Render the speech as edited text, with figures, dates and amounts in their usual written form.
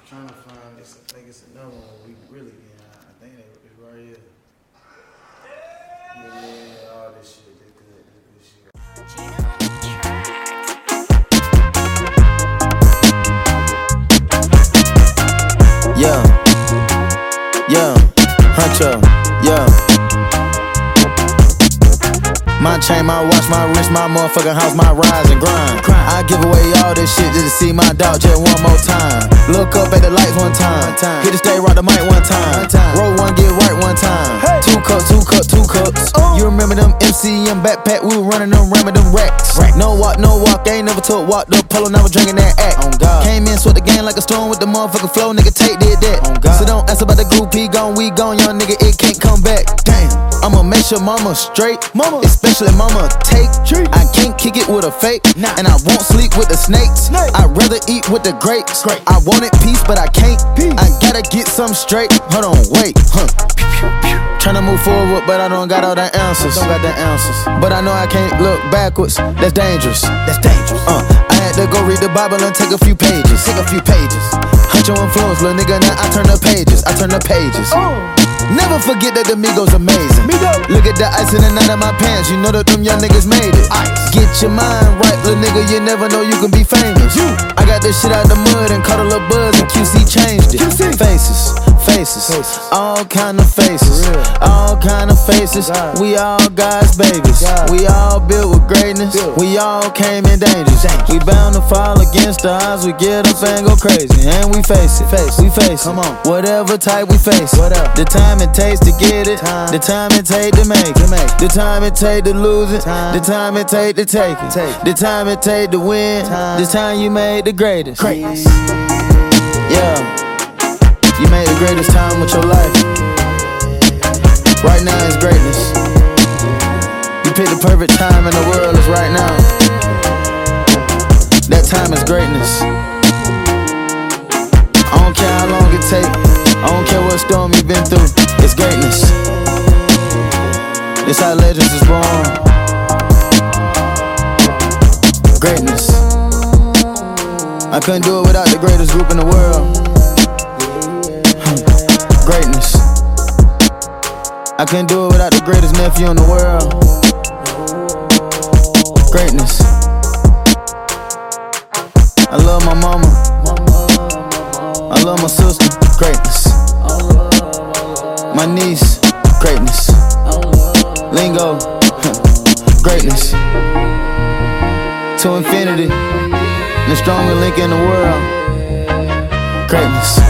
trying to find this. I think it's another one we really get out. I think it's right here. Yeah, all this shit. This good shit. Yeah, Huncho, yeah. My chain, my watch, my wrist, my motherfucking house, my rise and grind. I give away all this shit just to see my dog just one more time. Look up at the lights one time. Hit the stage, rock the mic one time. Roll one, get right one time. Two cups. You remember them MCM backpack? We were running them, ramming them racks. No walk, ain't never took walk the polo, now we're drinking that act. Came in, sweat the game like a storm with the motherfucking flow, nigga, take did that. So don't ask about the group, he gone, we gone, young nigga, it can't come back. Damn, I'ma make sure mama straight, especially mama take. I can't kick it with a fake, and I won't sleep with the snakes. I'd rather eat with the grapes. I wanted peace, but I can't. I gotta get something straight. Hold on, wait, Tryna move forward, but I don't got all the answers. But I know I can't look backwards. That's dangerous. I had to go read the Bible and take a few pages. Huncho influence, little nigga, now I turn the pages. Never forget that the Migos amazing. Look at the ice in the night of my pants. You know that them young niggas made it. Get your mind right, little nigga. You never know you can be famous. I got this shit out the mud and caught a little buzz, and QC changed it. Faces, all kind of faces. We all God's babies. We all built with greatness. We all came in dangers. We bound to fall against the odds. We get up and go crazy, and we face it. Come on, whatever type we face. The time it takes to get it, the time it take to make it, the time it take to lose it, the time it take to take it, the time it take to win. This time you made the greatest. Yeah, you made the greatest time with your life. Right now is greatness. You picked the perfect time in the world, is right now. That time is greatness. I don't care how long it take, I don't care what storm you've been through, it's greatness. It's how legends is born. Greatness. I couldn't do it without the greatest group in the world. Greatness. I couldn't do it without the greatest nephew in the world. Greatness. I love my mama. I love my sister. Greatness. My niece. Greatness. Lingo. Greatness. To infinity. The strongest link in the world. Greatness.